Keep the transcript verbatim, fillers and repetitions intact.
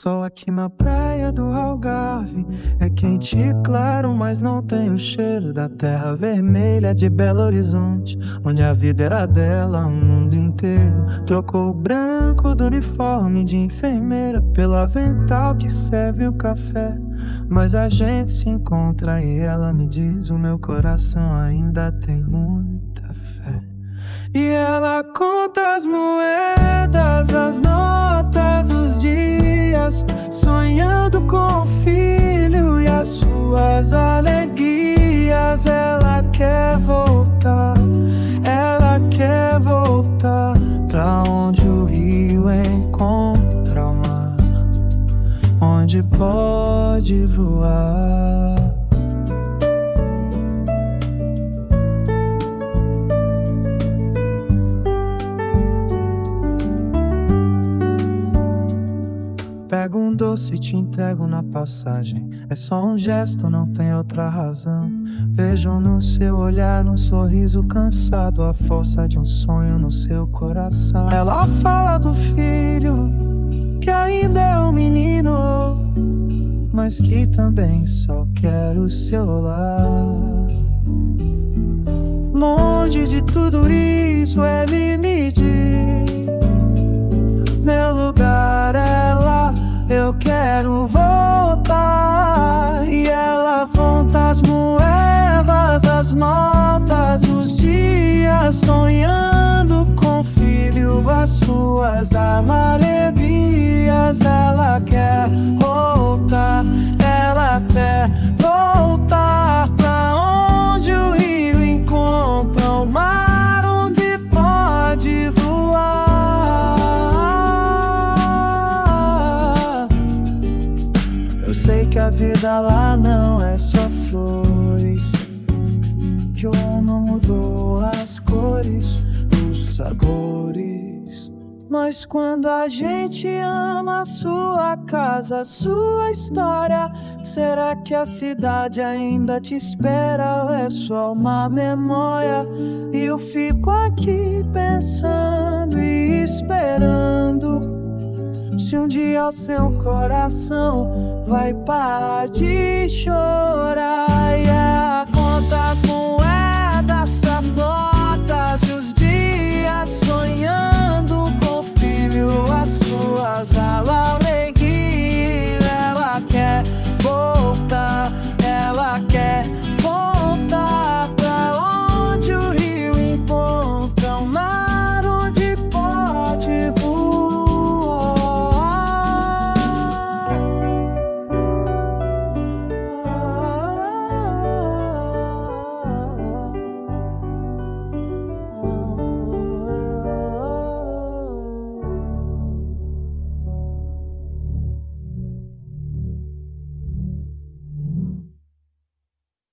sol aqui na praia do Algarve é quente e claro, mas não tem o cheiro da terra vermelha de Belo Horizonte, onde a vida era dela, o mundo inteiro trocou o branco do uniforme de enfermeira pelo avental que serve o café. Mas a gente se encontra e ela me diz: o meu coração ainda tem muita fé. E ela conta as moedas, as notas, os dias, sonhando com o filho e as suas alegrias. Ela quer voltar, ela quer voltar pra onde o rio encontra o mar, onde pode voar. Pego um doce e te entrego na passagem. É só um gesto, não tem outra razão. Vejo no seu olhar, no sorriso cansado, a força de um sonho no seu coração. Ela fala do filho, que ainda é um menino, mas que também só quer o seu lar. Longe de tudo isso, ele me diz: meu lugar é lá, eu quero voltar. E ela conta as moedas, as notas, os dias, sonhando com o filho, as suas alegrias. Ela quer voltar, ela quer voltar pra onde o rio encontra o mar, onde pode voar. Eu sei que a vida lá não é só flores, que o mundo mudou as cores, os sabores. Mas quando a gente ama a sua casa, a sua história, será que a cidade ainda te espera ou é só uma memória? E eu fico aqui pensando e esperando se um dia o seu coração vai parar de chorar. E ela conta as moedas, as notas e os dias, sonhando com o filho, as suas alegrias. Ela quer voltar,